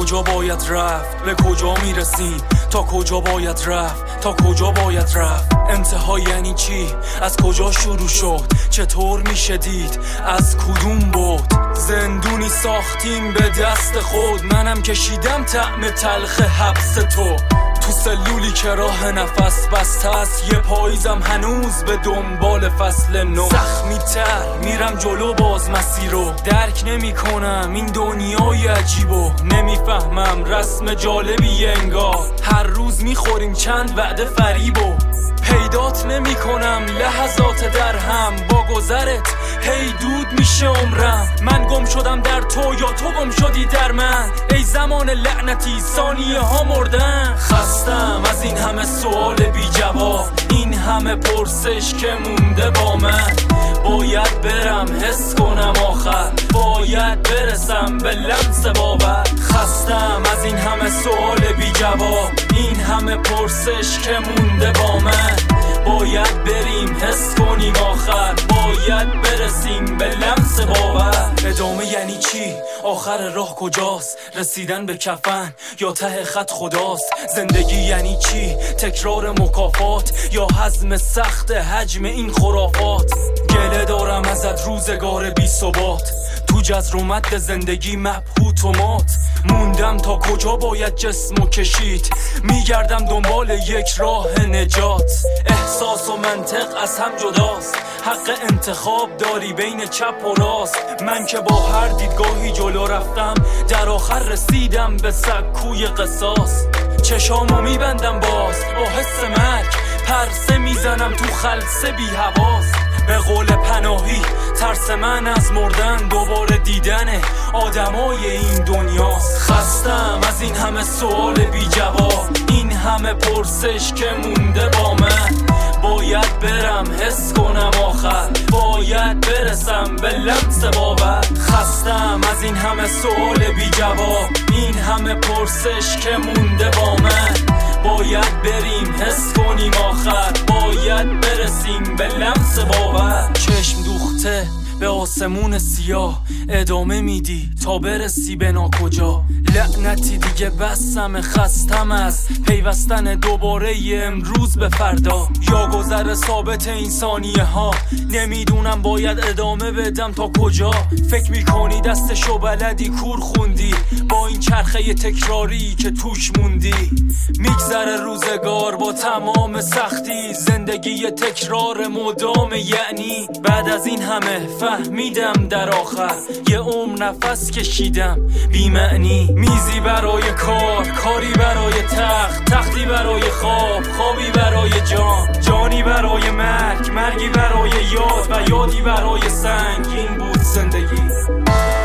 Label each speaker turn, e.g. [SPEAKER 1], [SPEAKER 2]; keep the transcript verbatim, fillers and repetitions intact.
[SPEAKER 1] کجا باید رفت، به کجا میرسیم، تا کجا باید رفت، تا کجا باید رفت. انتها یعنی چی، از کجا شروع شد، چطور میشه دید، از کدوم بود. زندونی ساختیم به دست خود، منم کشیدم طعم تلخ حبس تو. تو سلولی که راه نفس بسته است، یه پاییزم هنوز به دنبال فصل نو. زخمی تر میرم جلو باز مسیر رو، درک نمی کنم این دنیای عجیبو. نمیفهمم رسم جالبی انگار، هر روز میخوریم چند وعده فریبو. پیدات نمی کنم لحظات در هم، با گذرت هی دود میشه عمرم. من گم شدم در تو یا تو گم شدی در من، ای زمان لعنتی ثانیه ها مردن. خستم از این همه سوال بی جواب، این همه پرسش که مونده با من. باید برم حس کنم آخر، باید برسم به لمس باور. خستم از این همه سوال بی جواب، این همه پرسش که مونده با من. باید بریم حس کنیم آخر، باید برسیم به لمس باور. ادامه یعنی چی، آخر راه کجاست، رسیدن به کفن یا ته خط خداست. زندگی یعنی چی، تکرار مکافات یا هضم سخت حجم این خرافات. گله دارم ازت روزگار بی ثبات، تو جزر و مد زندگی مبهوت و مات. موندم تا کجا باید جسمو کشید، میگردم دنبال یک راه نجات. احساس و منطق از هم جداست، حق انتخاب داری بین چپ و راست. من که با هر دیدگاهی جلو رفتم، در آخر رسیدم به سکوی قصاص. چشامو میبندم باز با حس مرگ، پرسه میزنم تو خلسه بی حواس. به قول پناهی ترس من از مردن، دوباره دیدن آدمای این دنیاست. خستم از این همه سوال بی جواب، این همه پرسش که مونده با من. باید برم حس کنم آخر، باید برسم به لمس باور. خستم از این همه سوال بی جواب، این همه پرسش که مونده با من. باید بریم حس کنیم آخر، باید برسیم به لمس باور. چشم دوخته به آسمون سیاه، ادامه میدی تا برسی به ناکجا. لعنتی دیگه بسم، خستم از پیوستن دوباره ی امروز به فردا، یا گذر ثابت این ثانیه ها. نمیدونم باید ادامه بدم تا کجا. فکر میکنی دستشو بلدی کور خوندی، با این چرخه تکراری که توش موندی. میگذره روزگار با تمام سختی، زندگی تکرار مدام. یعنی بعد از این همه فهمیدم در آخر یه عمر نفس کشیدم بی معنی. میزی برای کار، کاری برای تخت، تختی برای خواب، خوابی برای جان، جانی برای مرگ، مرگی برای یاد و یادی برای سنگ. این بود زندگی.